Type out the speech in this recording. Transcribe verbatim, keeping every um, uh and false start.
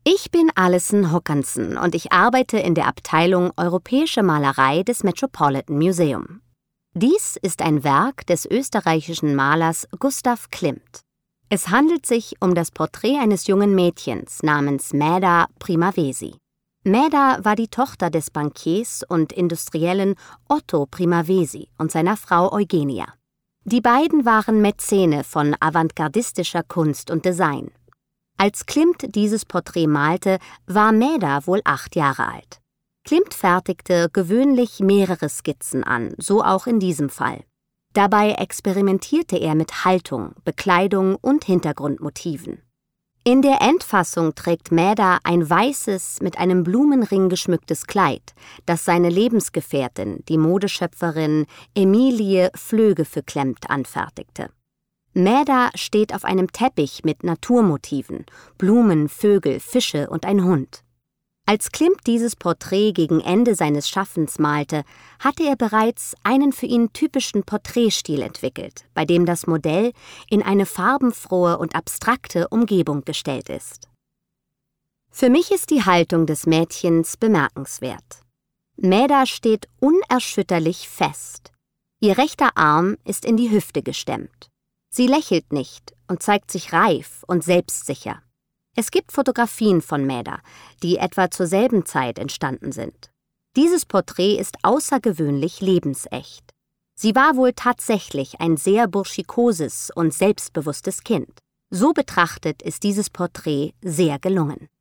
Ich bin Alison Håkansson und ich arbeite in der Abteilung Europäische Malerei des Metropolitan Museum. Dies ist ein Werk des österreichischen Malers Gustav Klimt. Es handelt sich um das Porträt eines jungen Mädchens namens Mäda Primavesi. Mäda war die Tochter des Bankiers und Industriellen Otto Primavesi und seiner Frau Eugenia. Die beiden waren Mäzene von avantgardistischer Kunst und Design. Als Klimt dieses Porträt malte, war Mäda wohl acht Jahre alt. Klimt fertigte gewöhnlich mehrere Skizzen an, so auch in diesem Fall. Dabei experimentierte er mit Haltung, Bekleidung und Hintergrundmotiven. In der Endfassung trägt Mäda ein weißes, mit einem Blumenring geschmücktes Kleid, das seine Lebensgefährtin, die Modeschöpferin Emilie Flöge für Klimt, anfertigte. Mäda steht auf einem Teppich mit Naturmotiven, Blumen, Vögel, Fische und ein Hund. Als Klimt dieses Porträt gegen Ende seines Schaffens malte, hatte er bereits einen für ihn typischen Porträtstil entwickelt, bei dem das Modell in eine farbenfrohe und abstrakte Umgebung gestellt ist. Für mich ist die Haltung des Mädchens bemerkenswert. Mäda steht unerschütterlich fest. Ihr rechter Arm ist in die Hüfte gestemmt. Sie lächelt nicht und zeigt sich reif und selbstsicher. Es gibt Fotografien von Mäda, die etwa zur selben Zeit entstanden sind. Dieses Porträt ist außergewöhnlich lebensecht. Sie war wohl tatsächlich ein sehr burschikoses und selbstbewusstes Kind. So betrachtet ist dieses Porträt sehr gelungen.